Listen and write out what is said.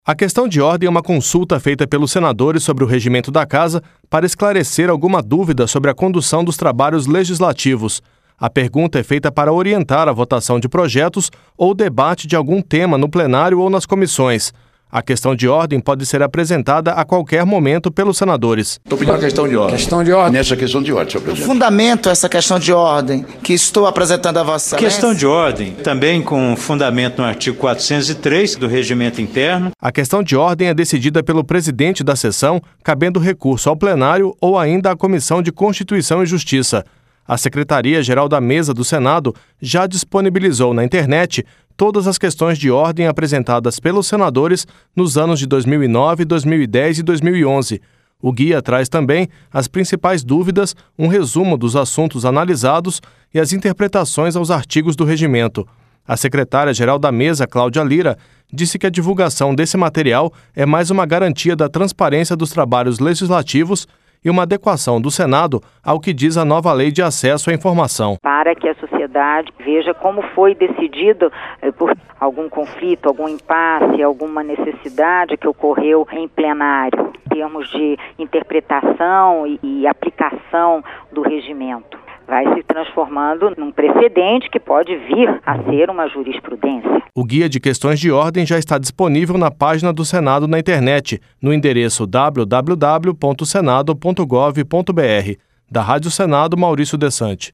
A questão de ordem é uma consulta feita pelos senadores sobre o regimento da Casa para esclarecer alguma dúvida sobre a condução dos trabalhos legislativos. A pergunta é feita para orientar a votação de projetos ou debate de algum tema no plenário ou nas comissões. A questão de ordem pode ser apresentada a qualquer momento pelos senadores. Estou pedindo a questão de ordem. Questão de ordem. Nessa questão de ordem, senhor presidente. Fundamento essa questão de ordem que estou apresentando a Vossa Excelência. Questão de ordem, também com fundamento no artigo 403 do Regimento Interno. A questão de ordem é decidida pelo presidente da sessão, cabendo recurso ao plenário ou ainda à Comissão de Constituição e Justiça. A Secretaria-Geral da Mesa do Senado já disponibilizou na internet todas as questões de ordem apresentadas pelos senadores nos anos de 2009, 2010 e 2011. O guia traz também as principais dúvidas, um resumo dos assuntos analisados e as interpretações aos artigos do regimento. A secretária-geral da Mesa, Cláudia Lira, disse que a divulgação desse material é mais uma garantia da transparência dos trabalhos legislativos e uma adequação do Senado ao que diz a nova Lei de Acesso à Informação. Para que a sociedade veja como foi decidido por algum conflito, algum impasse, alguma necessidade que ocorreu em plenário, em termos de interpretação e aplicação do regimento. Vai se transformando num precedente que pode vir a ser uma jurisprudência. O guia de questões de ordem já está disponível na página do Senado na internet, no endereço www.senado.gov.br. Da Rádio Senado, Maurício Desante.